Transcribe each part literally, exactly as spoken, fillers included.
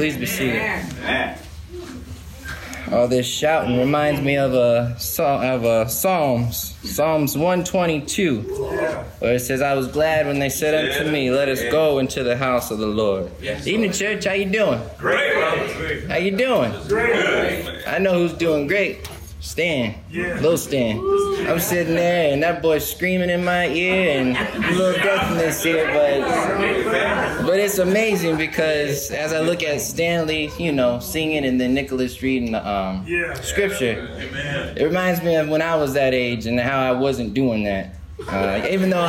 Please be seated. All this shouting reminds me of a of a Psalms, Psalms one twenty-two, where it says, "I was glad when they said unto me, let us go into the house of the Lord." Evening, church. How you doing? Great. How you doing? Great. I know who's doing great. Stan, yeah. Little Stan. I'm sitting there and that boy's screaming in my ear and a little deafness here, but but it's amazing because as I look at Stanley, you know, singing and then Nicholas reading the um, yeah. scripture, Amen. It reminds me of when I was that age and how I wasn't doing that. Uh, even though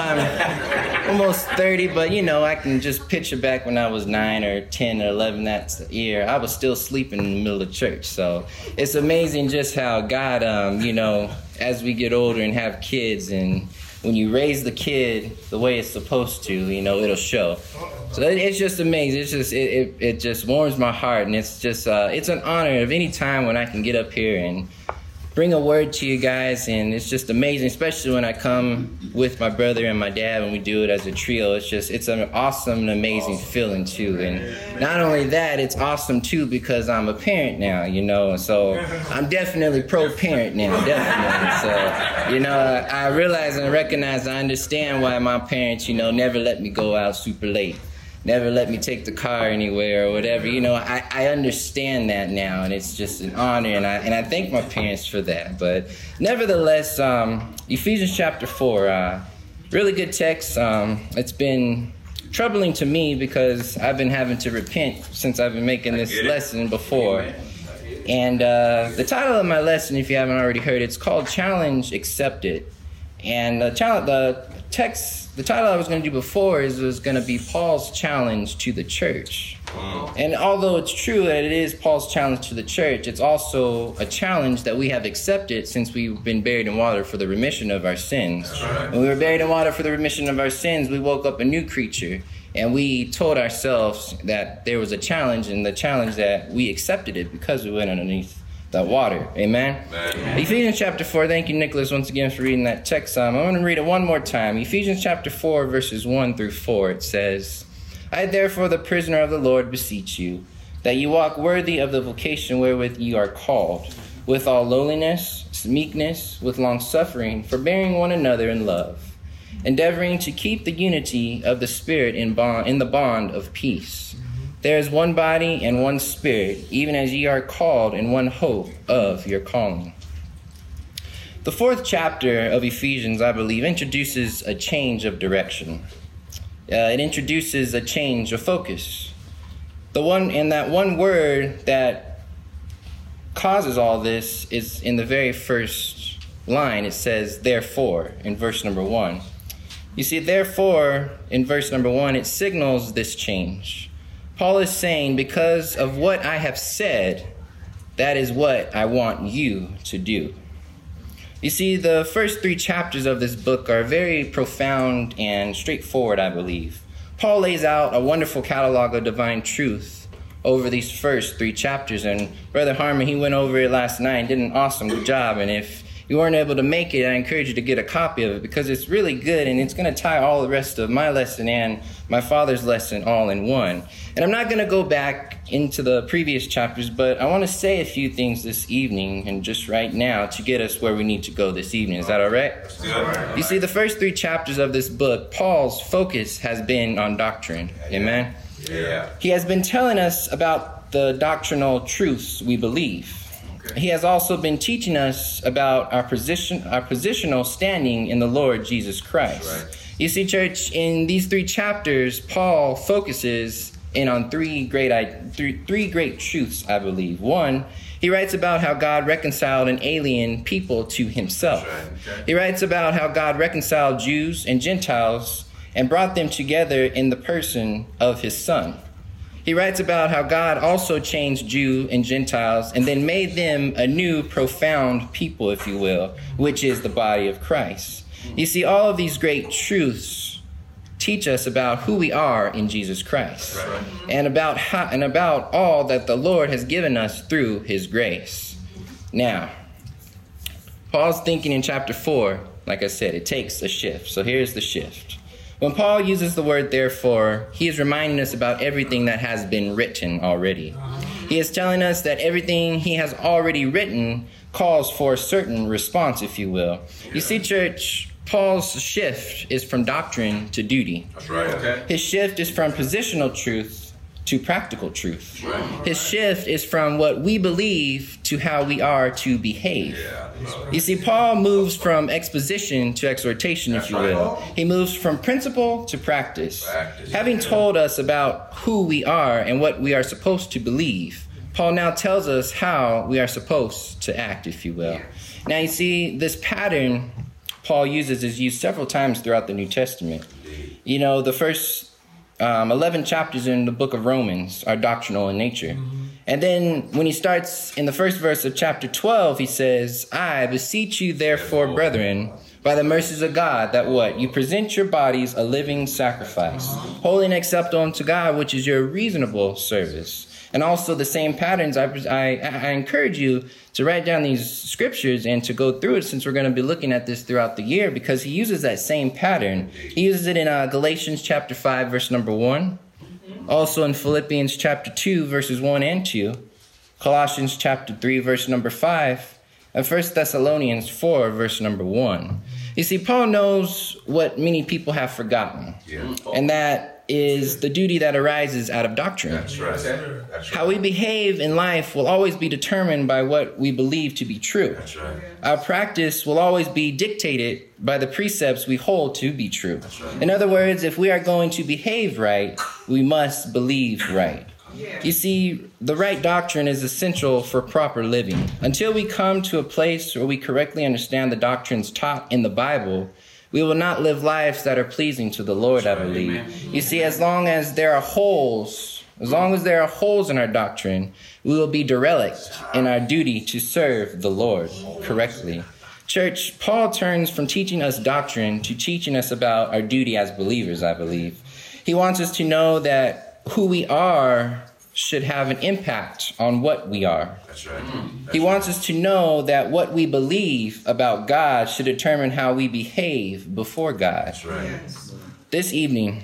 I'm almost thirty, but you know, I can just picture back when I was nine or ten or eleven that year, I was still sleeping in the middle of church. So it's amazing just how God, um, you know, as we get older and have kids, and when you raise the kid the way it's supposed to, you know, it'll show. So it's just amazing. It's just it it, it just warms my heart, and it's just uh, it's an honor of any time when I can get up here and bring a word to you guys, and it's just amazing, especially when I come with my brother and my dad and we do it as a trio. It's just, it's an awesome and amazing awesome. feeling too. And not only that, it's awesome too because I'm a parent now, you know, so I'm definitely pro-parent now, definitely. So, you know, I realize and recognize, I understand why my parents, you know, never let me go out super late. Never let me take the car anywhere or whatever. You know, I, I understand that now, and it's just an honor, and I and I thank my parents for that. But nevertheless, um, Ephesians chapter four, uh, really good text. Um, it's been troubling to me because I've been having to repent since I've been making this lesson before. And uh, the title of my lesson, if you haven't already heard, it's called Challenge Accepted. And the, challenge, the text, the title I was going to do before is was going to be Paul's challenge to the church. Wow. And although it's true that it is Paul's challenge to the church, it's also a challenge that we have accepted since we've been buried in water for the remission of our sins. Right. When we were buried in water for the remission of our sins, we woke up a new creature. And we told ourselves that there was a challenge, and the challenge that we accepted it because we went underneath the water. Amen? Amen. Ephesians chapter four. Thank you, Nicholas, once again for reading that text. Um, I'm going to read it one more time. Ephesians chapter four, verses one through four. It says, "I therefore, the prisoner of the Lord, beseech you, that you walk worthy of the vocation wherewith you are called, with all lowliness, meekness, with long-suffering, forbearing one another in love, endeavoring to keep the unity of the Spirit in bond in the bond of peace. There is one body and one Spirit, even as ye are called in one hope of your calling." The fourth chapter of Ephesians, I believe, introduces a change of direction. Uh, it introduces a change of focus. The one, and that one word that causes all this is in the very first line. It says, "Therefore," in verse number one. You see, therefore, in verse number one, it signals this change. Paul is saying, because of what I have said, that is what I want you to do. You see, the first three chapters of this book are very profound and straightforward, I believe. Paul lays out a wonderful catalog of divine truth over these first three chapters, and Brother Harmon, he went over it last night and did an awesome good job, and if you weren't able to make it, I encourage you to get a copy of it because it's really good, and it's going to tie all the rest of my lesson and my father's lesson all in one. And I'm not going to go back into the previous chapters, but I want to say a few things this evening and just right now to get us where we need to go this evening. Is that all right? You see, the first three chapters of this book, Paul's focus has been on doctrine. Amen? Yeah. He has been telling us about the doctrinal truths we believe. He has also been teaching us about our position, our positional standing in the Lord Jesus Christ. Right. You see, church, in these three chapters, Paul focuses in on three great, three, three great truths, I believe. One, he writes about how God reconciled an alien people to himself. Right. Okay. He writes about how God reconciled Jews and Gentiles and brought them together in the person of his Son. He writes about how God also changed Jew and Gentiles and then made them a new profound people, if you will, which is the body of Christ. You see, all of these great truths teach us about who we are in Jesus Christ and about how, and about all that the Lord has given us through his grace. Now, Paul's thinking in chapter four, like I said, it takes a shift. So here's the shift. When Paul uses the word therefore, he is reminding us about everything that has been written already. He is telling us that everything he has already written calls for a certain response, if you will. You see, church, Paul's shift is from doctrine to duty. That's right. Okay. His shift is from positional truth to practical truth. Right. His shift is from what we believe to how we are to behave. Yeah, you see, Paul moves from exposition to exhortation, That's if you right. will. He moves from principle to practice. Practice. Having told us about who we are and what we are supposed to believe, Paul now tells us how we are supposed to act, if you will. Now, you see, this pattern Paul uses is used several times throughout the New Testament. You know, the first um, eleven chapters in the book of Romans are doctrinal in nature. Mm-hmm. And then when he starts in the first verse of chapter twelve, he says, I beseech you, therefore, brethren, by the mercies of God, that what? You present your bodies a living sacrifice, holy and acceptable unto God, which is your reasonable service. And also the same patterns, I, I, I encourage you to write down these scriptures and to go through it, since we're going to be looking at this throughout the year, because he uses that same pattern. He uses it in uh, Galatians chapter five, verse number one. Also in Philippians chapter two, verses one and two. Colossians chapter three, verse number five. And First Thessalonians four, verse number one. You see, Paul knows what many people have forgotten. Yeah. And that is the duty that arises out of doctrine. That's right. That's right. How we behave in life will always be determined by what we believe to be true. That's right. Our practice will always be dictated by the precepts we hold to be true. That's right. In other words, if we are going to behave right, we must believe right. You see, the right doctrine is essential for proper living. Until we come to a place where we correctly understand the doctrines taught in the Bible, we will not live lives that are pleasing to the Lord, I believe. You see, as long as there are holes, as long as there are holes in our doctrine, we will be derelict in our duty to serve the Lord correctly. Church, Paul turns from teaching us doctrine to teaching us about our duty as believers, I believe. He wants us to know that who we are should have an impact on what we are. That's right. That's he wants us to know that what we believe about God should determine how we behave before God. That's right. This evening,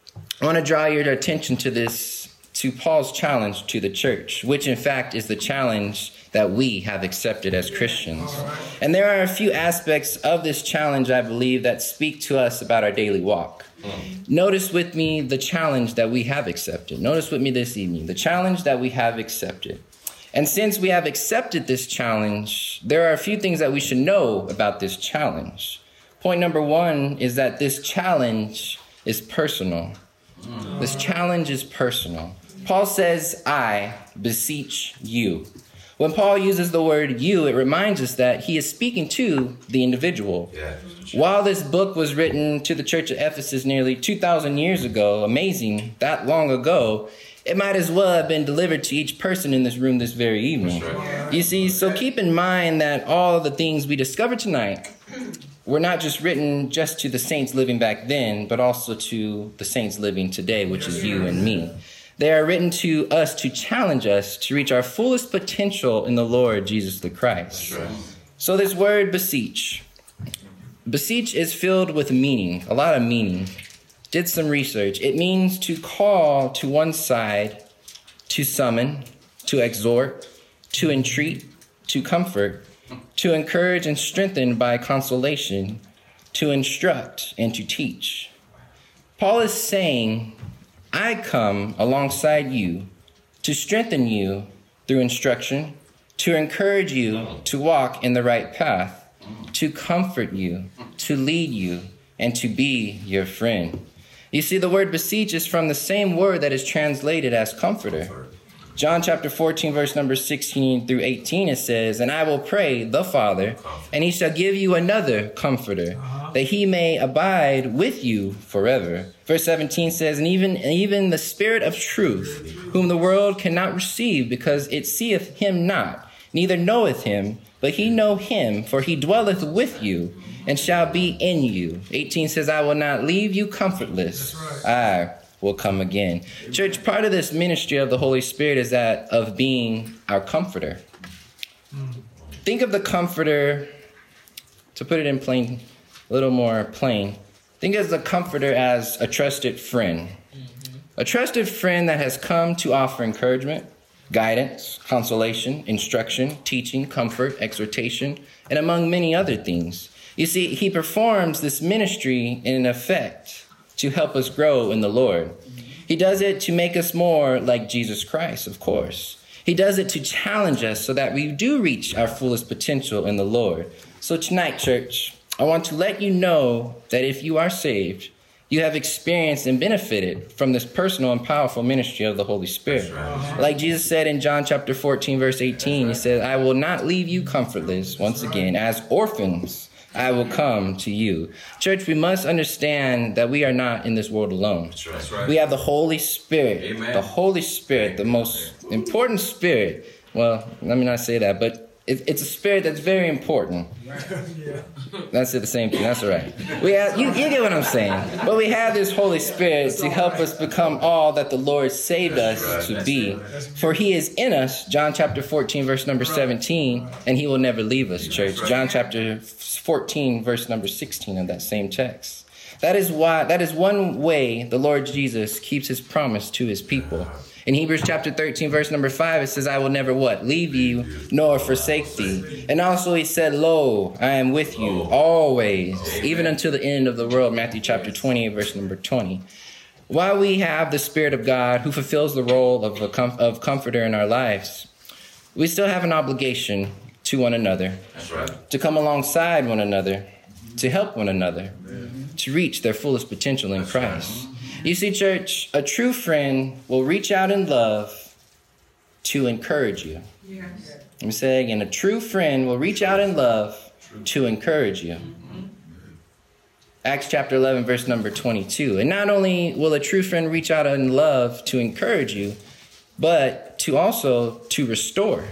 I want to draw your attention to this, to Paul's challenge to the church, which in fact is the challenge that we have accepted as Christians. And there are a few aspects of this challenge, I believe, that speak to us about our daily walk. Mm. Notice with me the challenge that we have accepted. Notice with me this evening, the challenge that we have accepted. And since we have accepted this challenge, there are a few things that we should know about this challenge. Point number one is that this challenge is personal. Mm. This challenge is personal. Paul says, I beseech you. When Paul uses the word you, it reminds us that he is speaking to the individual. Yeah. While this book was written to the church of Ephesus nearly two thousand years ago, amazing, that long ago, it might as well have been delivered to each person in this room this very evening. Right. You see, so keep in mind that all the things we discovered tonight were not just written just to the saints living back then, but also to the saints living today, which is you and me. They are written to us to challenge us to reach our fullest potential in the Lord Jesus the Christ. Right. So this word beseech. Beseech is filled with meaning, a lot of meaning. Did some research. It means to call to one side, to summon, to exhort, to entreat, to comfort, to encourage and strengthen by consolation, to instruct and to teach. Paul is saying, I come alongside you to strengthen you through instruction, to encourage you to walk in the right path, to comfort you, to lead you, and to be your friend. You see, the word beseech is from the same word that is translated as comforter. John chapter fourteen, verse number sixteen through eighteen, it says, and I will pray the Father, and he shall give you another comforter, that he may abide with you forever. Verse seventeen says, and even, and even the Spirit of truth, whom the world cannot receive, because it seeth him not, neither knoweth him, but he know him, for he dwelleth with you, and shall be in you. eighteen says, I will not leave you comfortless. I will come again. Church, part of this ministry of the Holy Spirit is that of being our comforter. Think of the comforter, to put it in plain, a little more plain, Think of the comforter as a trusted friend. A trusted friend that has come to offer encouragement, guidance, consolation, instruction, teaching, comfort, exhortation, and among many other things. You see, he performs this ministry in effect to help us grow in the Lord. He does it to make us more like Jesus Christ, of course. He does it to challenge us so that we do reach our fullest potential in the Lord. So tonight, church, I want to let you know that if you are saved, you have experienced and benefited from this personal and powerful ministry of the Holy Spirit. Like Jesus said in John chapter fourteen, verse eighteen, he said, I will not leave you comfortless. Once again, as orphans, I will come to you. Church, we must understand that we are not in this world alone. That's right. We have the Holy Spirit. Amen. The Holy Spirit, the most important spirit. Well, let me not say that, but it, it's a spirit that's very important. That's it, the same thing. That's all right. We have, you, you get what I'm saying. But we have this Holy Spirit to help us become all that the Lord saved us to be. For he is in us, John chapter fourteen, verse number seventeen, and he will never leave us, church. John chapter fourteen, verse number sixteen of that same text. That is why, that is one way the Lord Jesus keeps his promise to his people. In Hebrews chapter thirteen, verse number five, it says, I will never what? Leave you, nor forsake thee. And also he said, lo, I am with you always, even until the end of the world. Matthew chapter twenty, verse number twenty. While we have the Spirit of God who fulfills the role of a com- of comforter in our lives, we still have an obligation to one another. That's right. To come alongside one another, to help one another, to reach their fullest potential in Christ. You see, church, a true friend will reach out in love to encourage you. Yes. Let me say again, a true friend will reach out in love to encourage you. Acts chapter eleven, verse number twenty-two. And not only will a true friend reach out in love to encourage you, but to also to restore.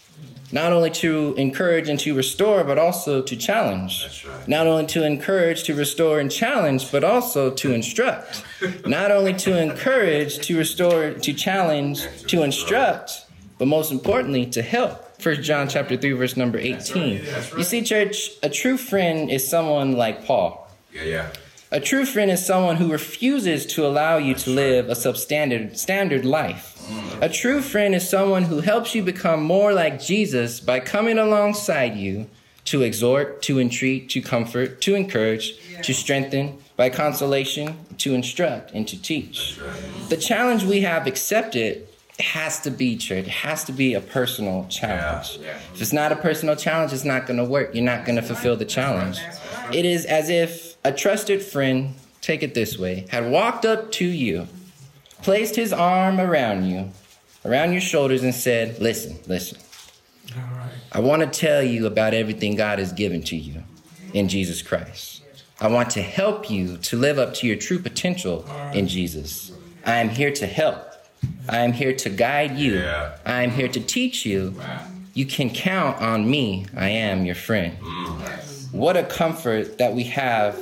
Not only to encourage and to restore, but also to challenge. That's right. Not only to encourage, to restore, and challenge, but also to instruct. Not only to encourage, to restore, to challenge, to instruct, but most importantly, to help. First John chapter three, verse number eighteen. That's right. That's right. You see, church, a true friend is someone like Paul. Yeah, yeah. A true friend is someone who refuses to allow you to live a substandard standard life. A true friend is someone who helps you become more like Jesus by coming alongside you to exhort, to entreat, to comfort, to encourage, yeah. to strengthen, by consolation, to instruct, and to teach. Right. The challenge we have accepted has to be, church, it has to be a personal challenge. Yeah. Yeah. If it's not a personal challenge, it's not going to work. You're not going to fulfill the challenge. It is as if a trusted friend, take it this way, had walked up to you, placed his arm around you, around your shoulders, and said, listen, listen. All right. I want to tell you about everything God has given to you in Jesus Christ. I want to help you to live up to your true potential in Jesus. I am here to help. I am here to guide you. Yeah. I am here to teach you. Wow. You can count on me. I am your friend. Mm. What a comfort that we have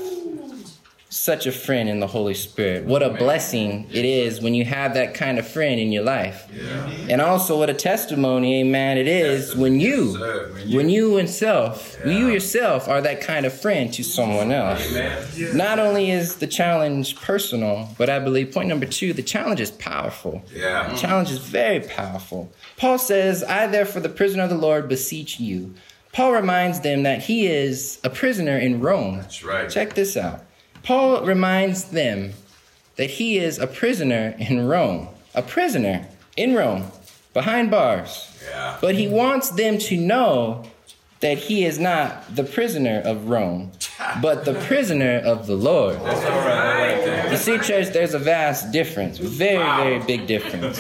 such a friend in the Holy Spirit. What a blessing it is when you have that kind of friend in your life. Yeah. And also what a testimony, amen, it is when you, when you and self, yeah. you yourself are that kind of friend to someone else. Amen. Not only is the challenge personal, but I believe point number two, the challenge is powerful. Yeah. The challenge is very powerful. Paul says, I therefore, the prisoner of the Lord, beseech you. Paul reminds them that he is a prisoner in Rome. That's right. Check this out. Paul reminds them that he is a prisoner in Rome, a prisoner in Rome, behind bars. Yeah. But he wants them to know that he is not the prisoner of Rome, but the prisoner of the Lord. That's all right. You see, church, there's a vast difference, very, very big difference.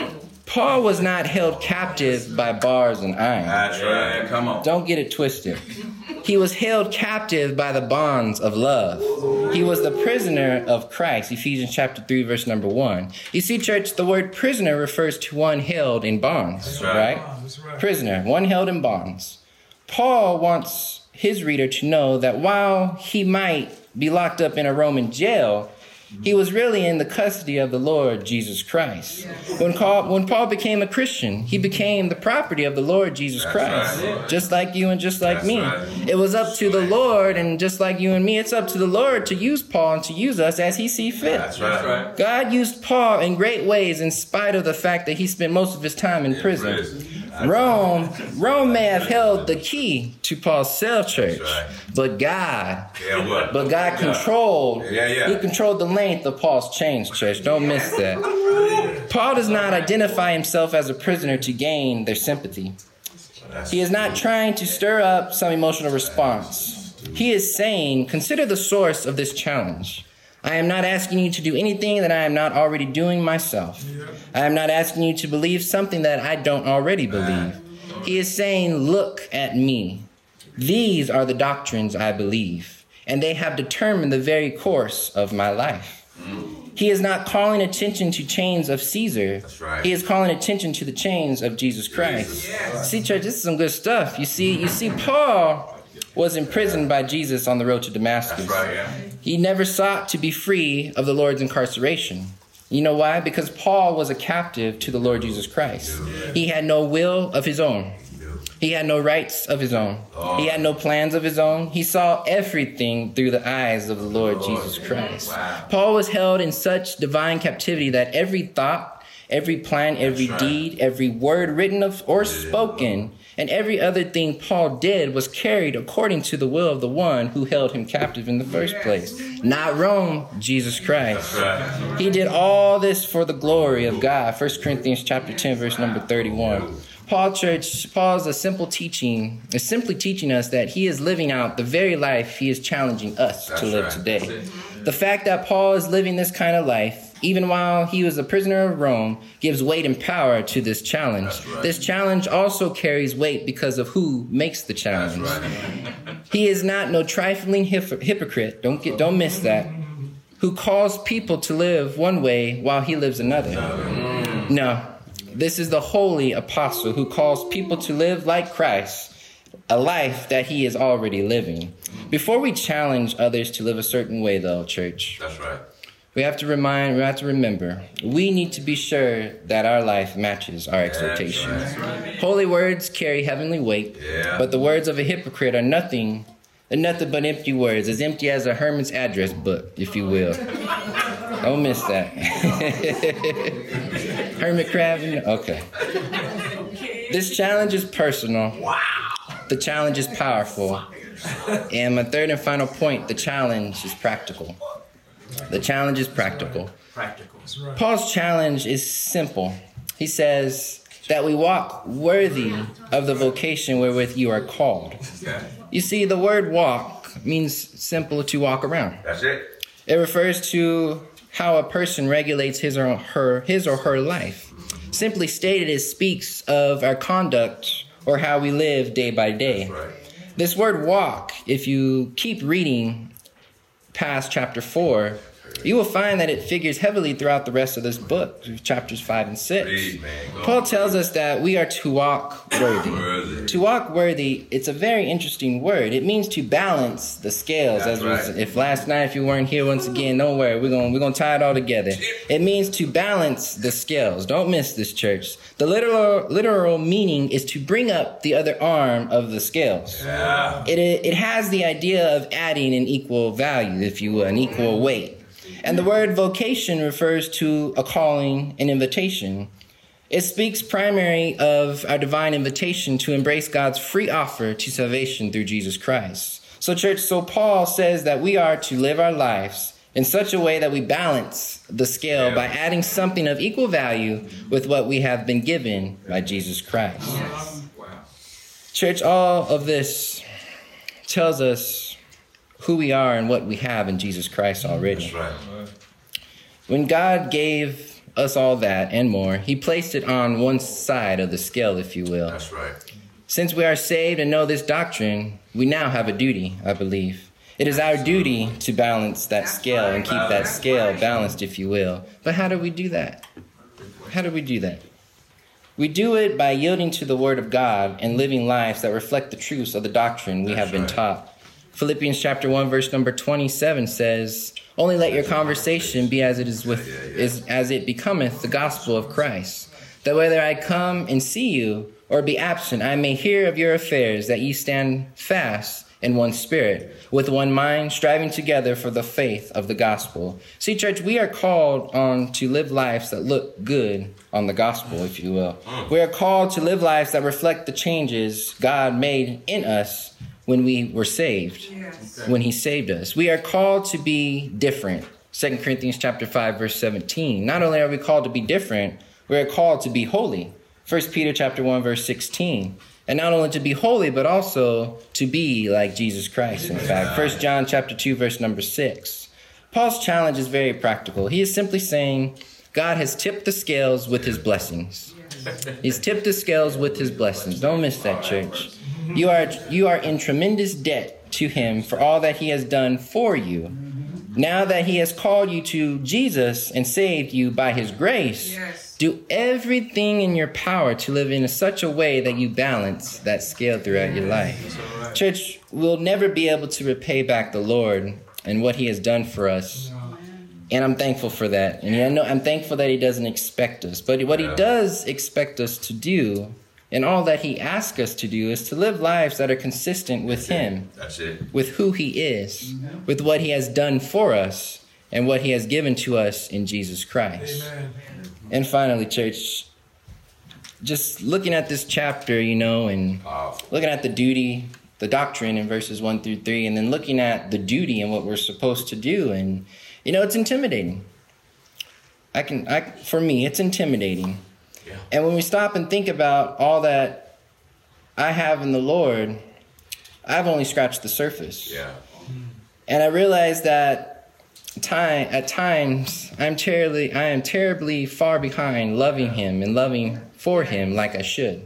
Paul was not held captive by bars and iron. That's right. Come on. Don't get it twisted. He was held captive by the bonds of love. He was the prisoner of Christ. Ephesians chapter three, verse number one. You see, church, the word prisoner refers to one held in bonds, That's right. right? That's right? Prisoner, one held in bonds. Paul wants his reader to know that while he might be locked up in a Roman jail, He was really in the custody of the Lord Jesus Christ. When Paul, when Paul became a Christian, he became the property of the Lord Jesus That's Christ, right. just like you and just like That's me. right. It was up to the Lord, and just like you and me, it's up to the Lord to use Paul and to use us as he sees fit. That's right. God used Paul in great ways in spite of the fact that he spent most of his time in prison. prison. Rome, Rome may have held the key to Paul's cell church, right. but God, Yeah, what? but God controlled, Yeah, yeah. he controlled the length of Paul's chains, church. Don't miss that. Paul does not identify himself as a prisoner to gain their sympathy. He is not trying to stir up some emotional response. He is saying, consider the source of this challenge. I am not asking you to do anything that I am not already doing myself. I am not asking you to believe something that I don't already believe. He is saying, look at me. These are the doctrines I believe, and they have determined the very course of my life. He is not calling attention to chains of Caesar. That's right. He is calling attention to the chains of Jesus Christ. Yes. See, church, this is some good stuff. You see, you see, Paul was imprisoned by Jesus on the road to Damascus. That's right, yeah. He never sought to be free of the Lord's incarceration. You know why? Because Paul was a captive to the Lord Jesus Christ. He had no will of his own. He had no rights of his own. He had no plans of his own. He saw everything through the eyes of the Lord Jesus Christ. Paul was held in such divine captivity that every thought, every plan, every deed, every word written of or spoken, and every other thing Paul did was carried according to the will of the one who held him captive in the first place. Not Rome, Jesus Christ. Right. He did all this for the glory of God. First Corinthians chapter ten, verse number thirty-one. Paul Church, Paul's a simple teaching, is simply teaching us that he is living out the very life he is challenging us That's to live right. today. The fact that Paul is living this kind of life, even while he was a prisoner of Rome, gives weight and power to this challenge. Right. This challenge also carries weight because of who makes the challenge. Right. He is not no trifling hip- hypocrite, don't get, don't miss that, who calls people to live one way while he lives another. No. This is the holy apostle who calls people to live like Christ, a life that he is already living. Before we challenge others to live a certain way, though, church, That's right. we have to remind, we have to remember, we need to be sure that our life matches our expectations. That's right. Holy words carry heavenly weight, Yeah. but the words of a hypocrite are nothing, they're nothing but empty words, as empty as a hermit's address book, if you will. Don't miss that. Hermit crab? Okay. This challenge is personal. Wow. The challenge is powerful. And my third and final point, the challenge is practical. The challenge is practical. Practical. Paul's challenge is simple. He says that we walk worthy of the vocation wherewith you are called. Yeah. You see, the word walk means simple to walk around. That's it. It refers to how a person regulates his or her his or her life. Simply stated, it speaks of our conduct or how we live day by day. That's right. This word walk, if you keep reading past chapter four, you will find that it figures heavily throughout the rest of this book, chapters five and six. Read, man. Go Paul on. tells us that we are to walk worthy. Worthy. To walk worthy, it's a very interesting word. It means to balance the scales. That's As was, right. if last night, if you weren't here once again, don't worry. We're gonna we're gonna tie it all together. It means to balance the scales. Don't miss this, church. The literal literal meaning is to bring up the other arm of the scales. Yeah. It it has the idea of adding an equal value, if you will, an equal weight. And the word vocation refers to a calling, an invitation. It speaks primarily of our divine invitation to embrace God's free offer to salvation through Jesus Christ. So, church, so Paul says that we are to live our lives in such a way that we balance the scale Yeah. by adding something of equal value with what we have been given by Jesus Christ. Wow. Church, all of this tells us who we are and what we have in Jesus Christ already. That's right. When God gave us all that and more, he placed it on one side of the scale, if you will. That's right. Since we are saved and know this doctrine, we now have a duty, I believe. It is our duty to balance that scale and keep that scale balanced, if you will. But how do we do that? How do we do that? We do it by yielding to the word of God and living lives that reflect the truths of the doctrine we have been That's right. taught. Philippians chapter one, verse number twenty-seven says, Only let your conversation be as it is with is as it becometh the gospel of Christ, that whether I come and see you or be absent, I may hear of your affairs, that ye stand fast in one spirit, with one mind, striving together for the faith of the gospel. See, church, we are called on to live lives that look good on the gospel, if you will. We are called to live lives that reflect the changes God made in us when we were saved, yes. when he saved us. We are called to be different. Second Corinthians chapter five, verse seventeen. Not only are we called to be different, we are called to be holy. First Peter chapter one, verse sixteen. And not only to be holy, but also to be like Jesus Christ, in fact. First John chapter two, verse number six. Paul's challenge is very practical. He is simply saying God has tipped the scales with his blessings. He's tipped the scales with his blessings. Don't miss that, church. You are, you are in tremendous debt to him for all that he has done for you. Now that he has called you to Jesus and saved you by his grace, yes. do everything in your power to live in such a way that you balance that scale throughout your life. Right. Church, we'll never be able to repay back the Lord and what he has done for us. And I'm thankful for that. And I know I'm thankful that he doesn't expect us. But what he does expect us to do, and all that he asks us to do, is to live lives that are consistent with That's him, it. That's it. with who he is, mm-hmm. with what he has done for us, and what he has given to us in Jesus Christ. Amen. And finally, church, just looking at this chapter, you know, and Powerful. looking at the duty, the doctrine in verses one through three, and then looking at the duty and what we're supposed to do. And, you know, it's intimidating. I can, I, for me, it's intimidating. Yeah. And when we stop and think about all that I have in the Lord, I've only scratched the surface. Yeah. And I realize that time at times I'm terribly I am terribly far behind loving him and loving for him like I should.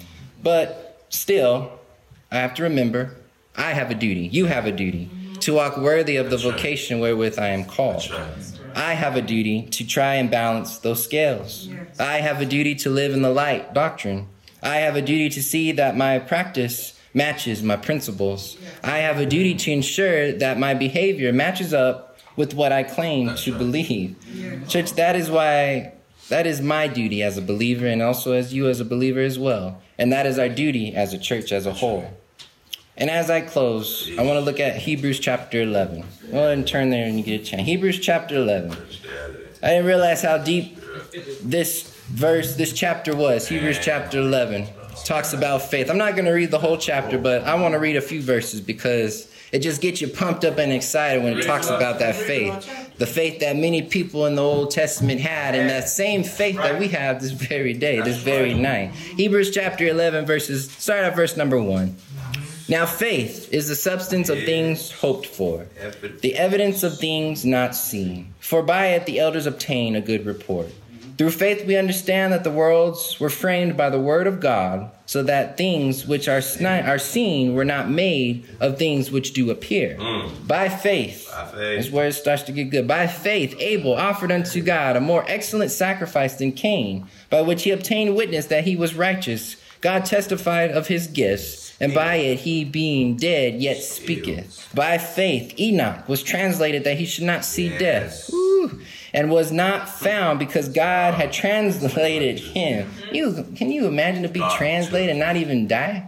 But still, I have to remember I have a duty. You have a duty to walk worthy of the vocation wherewith I am called. I have a duty to try and balance those scales. Yes. I have a duty to live in the light doctrine. I have a duty to see that my practice matches my principles. Yes. I have a duty to ensure that my behavior matches up with what I claim That's to right. believe. Yes. Church, that is why, that is my duty as a believer, and also as you as a believer as well. And that is our duty as a church as a whole. And as I close, I want to look at Hebrews chapter eleven. Go ahead and turn there and you get a chance. Hebrews chapter eleven. I didn't realize how deep this verse, this chapter was. Hebrews chapter eleven. It talks about faith. I'm not going to read the whole chapter, but I want to read a few verses because it just gets you pumped up and excited when it talks about that faith. The faith that many people in the Old Testament had, and that same faith that we have this very day, this very night. Hebrews chapter eleven, verses, start at verse number one. Now faith is the substance of things hoped for, the evidence of things not seen. For by it the elders obtain a good report. Through faith we understand that the worlds were framed by the word of God, so that things which are are seen were not made of things which do appear. Mm. By faith, by faith, is where it starts to get good. By faith Abel offered unto God a more excellent sacrifice than Cain, by which he obtained witness that he was righteous. God testified of his gifts, and by it he being dead yet speaketh. By faith Enoch was translated that he should not see yes. death, Woo. and was not found because God had translated him. You, can you imagine to be translated and not even die?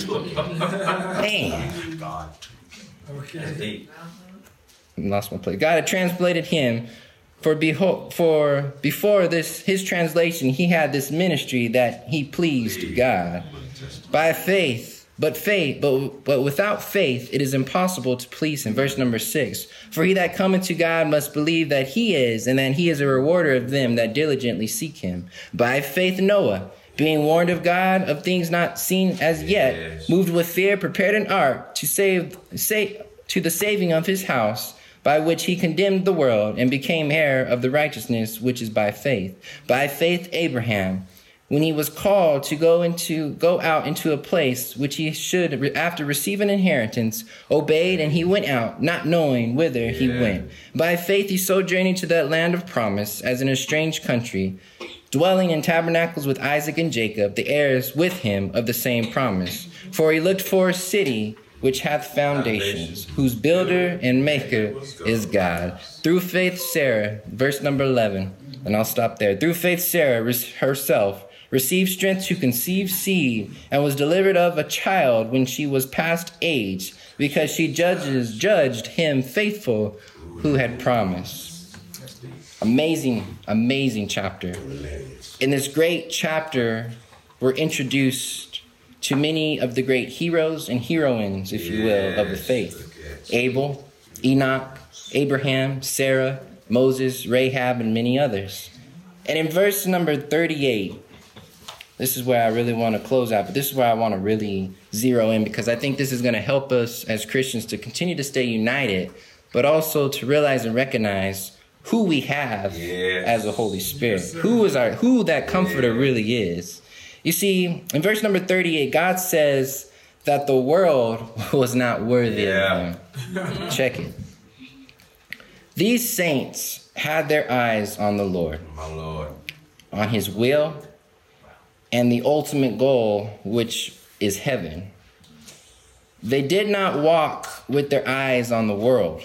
Man. Okay. Lost my place. God had translated him. For behold, for before this his translation, he had this ministry that he pleased God. By faith, but faith, but but without faith, it is impossible to please him. Verse number six. For he that cometh to God must believe that he is, and that he is a rewarder of them that diligently seek him. By faith Noah, being warned of God of things not seen as yet, yes. moved with fear, prepared an ark to save, save to the saving of his house, by which he condemned the world and became heir of the righteousness which is by faith. By faith Abraham, when he was called to go into go out into a place which he should, after receive an inheritance, obeyed, and he went out, not knowing whither he yeah. went. By faith he sojourned into that land of promise, as in a strange country, dwelling in tabernacles with Isaac and Jacob, the heirs with him of the same promise. For he looked for a city which hath foundations, whose builder and maker is God. Through faith, Sarah, verse number eleven, and I'll stop there. Through faith, Sarah herself received strength to conceive seed and was delivered of a child when she was past age, because she judges, judged him faithful who had promised. Amazing, amazing chapter. In this great chapter, we're introduced to many of the great heroes and heroines, if you will, of the faith. Abel, Enoch, Abraham, Sarah, Moses, Rahab, and many others. And in verse number thirty-eight, this is where I really want to close out, but this is where I want to really zero in, because I think this is going to help us as Christians to continue to stay united, but also to realize and recognize who we have yes. as a Holy Spirit, yes, who is our, who that comforter yeah. really is. You see, in verse number thirty-eight, God says that the world was not worthy yeah. of him. Check it. These saints had their eyes on the Lord, my Lord, on his will, and the ultimate goal, which is heaven. They did not walk with their eyes on the world.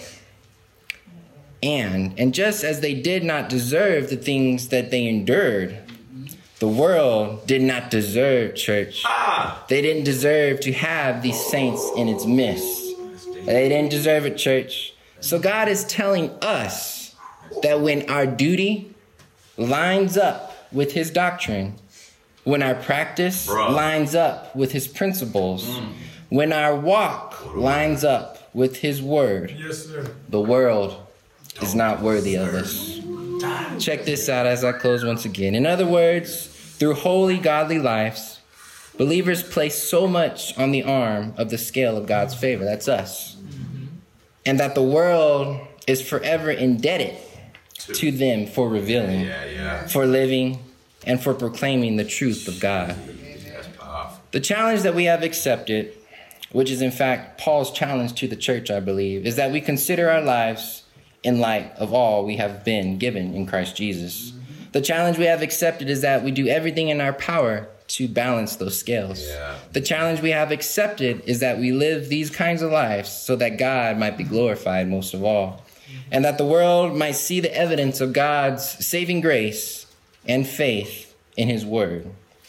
And, and just as they did not deserve the things that they endured, the world did not deserve, church. Ah. They didn't deserve to have these saints in its midst. They didn't deserve it, church. So God is telling us that when our duty lines up with his doctrine, when our practice Bro. lines up with his principles, mm. when our walk lines up with his word, yes, sir. the world is not worthy of us. Check this out as I close once again. In other words, through holy, godly lives, believers place so much on the arm of the scale of God's favor. That's us. And that the world is forever indebted to them for revealing, yeah, yeah. for living, and for proclaiming the truth of God. The challenge that we have accepted, which is in fact Paul's challenge to the church, I believe, is that we consider our lives in light of all we have been given in Christ Jesus. The challenge we have accepted is that we do everything in our power to balance those scales. Yeah. The challenge we have accepted is that we live these kinds of lives so that God might be glorified most of all, and that the world might see the evidence of God's saving grace and faith in his word.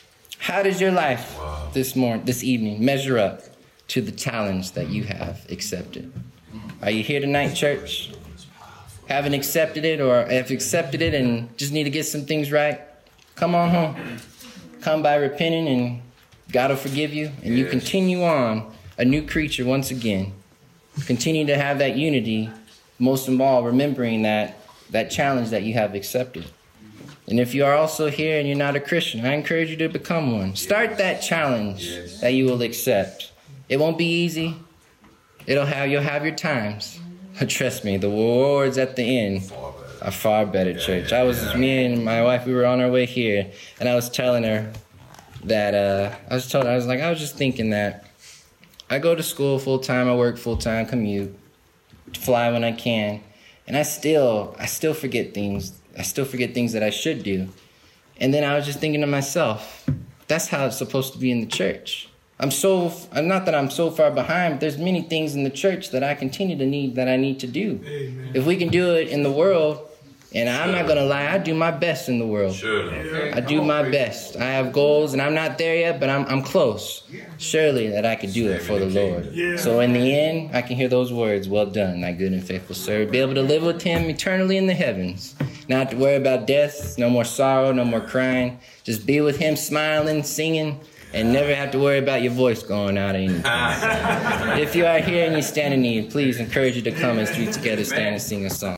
How does your life wow. this morning, this evening, measure up to the challenge that you have accepted? Are you here tonight, church? Haven't accepted it, or have accepted it and just need to get some things right? Come on home. Come by repenting and God will forgive you, and yes. you continue on a new creature once again. Continue to have that unity, most of all, remembering that, that challenge that you have accepted. And if you are also here and you're not a Christian, I encourage you to become one. Start that challenge yes. that you will accept. It won't be easy. It'll have, you'll have your times. But trust me, the rewards at the end are far better, church. I was, me and my wife, we were on our way here, and I was telling her that, uh, I was telling her, I was like, I was just thinking that I go to school full-time, I work full-time, commute, fly when I can, and I still, I still forget things. I still forget things that I should do. And then I was just thinking to myself, that's how it's supposed to be in the church. I'm so, not that I'm so far behind, but there's many things in the church that I continue to need, that I need to do. Amen. If we can do it in the world, and I'm not going to lie, I do my best in the world. Sure. I do my best. I have goals, and I'm not there yet, but I'm I'm close. Surely that I could do it for the Lord. So in the end, I can hear those words, well done, thy good and faithful servant. Be able to live with him eternally in the heavens. Not have to worry about death, no more sorrow, no more crying. Just be with him, smiling, singing, and never have to worry about your voice going out or anything. If you are here and you stand in need, please encourage you to come as we together stand and sing a song.